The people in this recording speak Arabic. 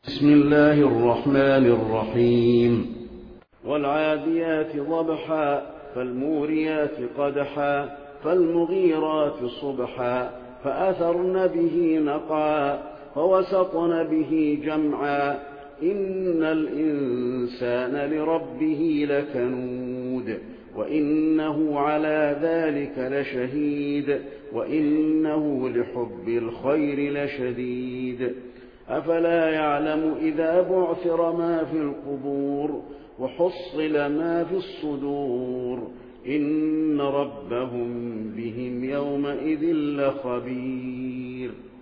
بسم الله الرحمن الرحيم. والعاديات ضبحا فالموريات قدحا فالمغيرات صبحا فأثرن به نقعا فوسطن به جمعا إن الإنسان لربه لكنود وإنه على ذلك لشهيد وإنه لحب الخير لشديد أفلا يعلم إذا بعثر ما في القبور وحصل ما في الصدور إن ربهم بهم يومئذ لخبير.